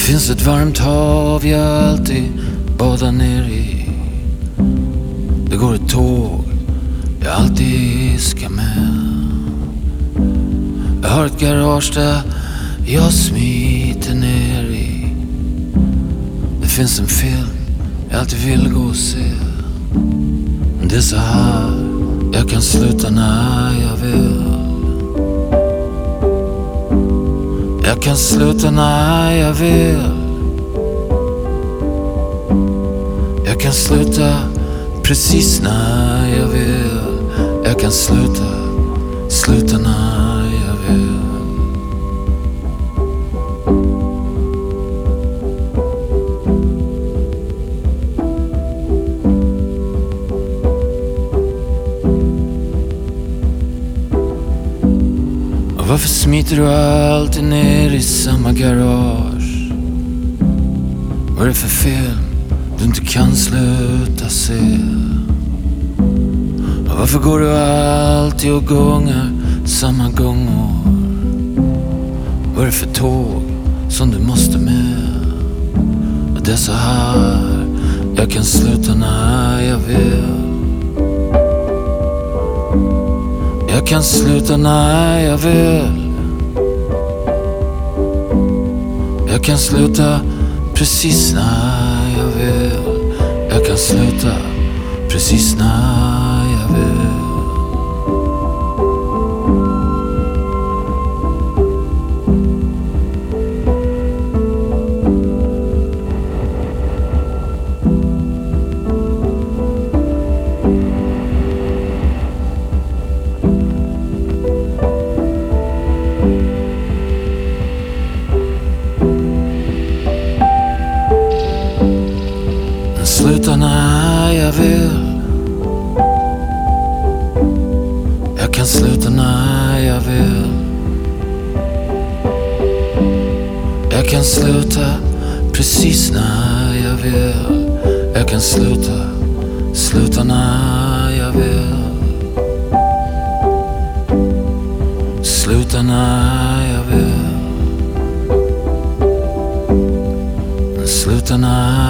finns ett varmt hav jag alltid badar ner i. Det går ett tåg jag alltid ska med. Jag har ett garage där jag smiter ner i. Det finns en film jag alltid vill gå och se. Men det är så här jag kan sluta när jag vill. Jag kan sluta när jag vill. Jag kan sluta precis när jag vill. Jag kan sluta när jag vill. Och varför smiter du alltid ner i samma garage? Vad är det för film du inte kan sluta se? Och varför går du alltid och gångar samma gånger? Vad är det för tåg som du måste med? Och det är så här jag kan sluta när jag vill. Jag kan sluta när jag vill. Jag kan sluta precis när jag vill. Jag kan sluta precis när jag vill. Sluta när jag vill. Jag kan sluta när jag vill. Jag kan sluta precis när jag vill. Jag kan sluta när jag vill. Sluta när jag vill. Sluta när